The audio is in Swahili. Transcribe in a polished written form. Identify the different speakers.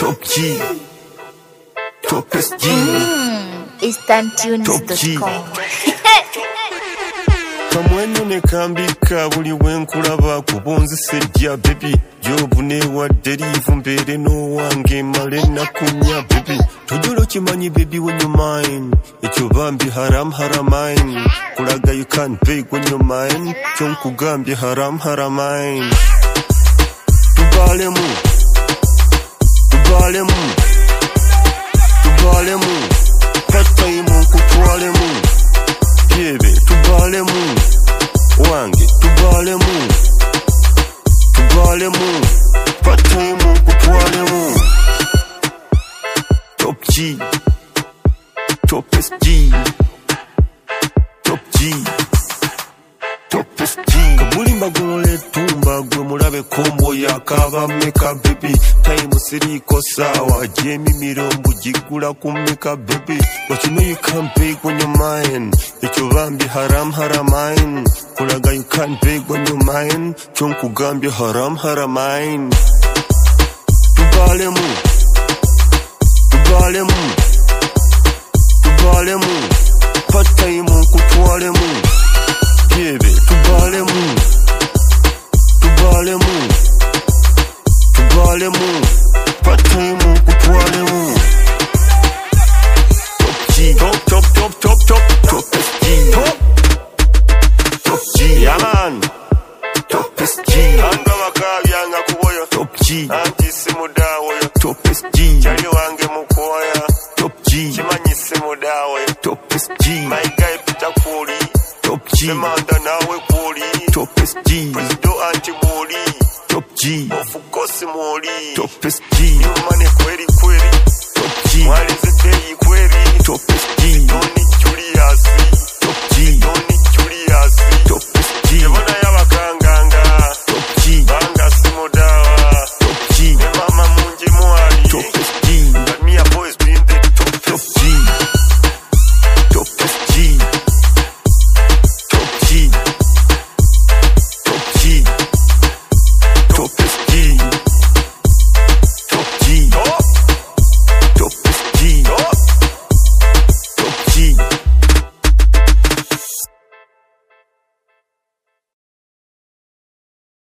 Speaker 1: Top G, Topest G,
Speaker 2: Instantunes.com.
Speaker 1: Kamwenyo ne kambika buli wenkulaba kubonzesejja baby jobu ne waderivu mbere no wange male nakunya baby tojolo kimanyi baby when you mine ekyo bambi haram haramain kulaga you can't pay when you mine kyonkugambye haram haramain tubalemu pataimu kutwalemu Bebe, tubalemu, wange, tubalemu, pataimu, kutwalemu. Top G, Topest G, Top G, Topest G. Kabuli mbagolole tumba, gwe mulabe kombo ya kava meka baby. Time siriko sawa, jemi mirombu jigula kumeka baby. But you know you can't beg when you're mine. Ekyo bambi haram haramain. Kulaga you can't beg when you're mine. Chonku gambi haram haramain. Tubalemu, pataimu kutwalemu. Bebe, tubalemu, pataimu kutwalemu. Topest G, Top G, yeah man. Topest G, anga wakabyanga kuboyo. Top G, anti simudawo yo. Topest G, chali wange mukoya. Top G, chimanyi simudawo yo. Topest G, my guy pita kuli. Top G, semanda nawe kuli. Topest G, presido anti muli. Top G, ofukosi muli. Topest G, nyumane kweli. Top G, walize teyi kweli. Topest G, doni chuli.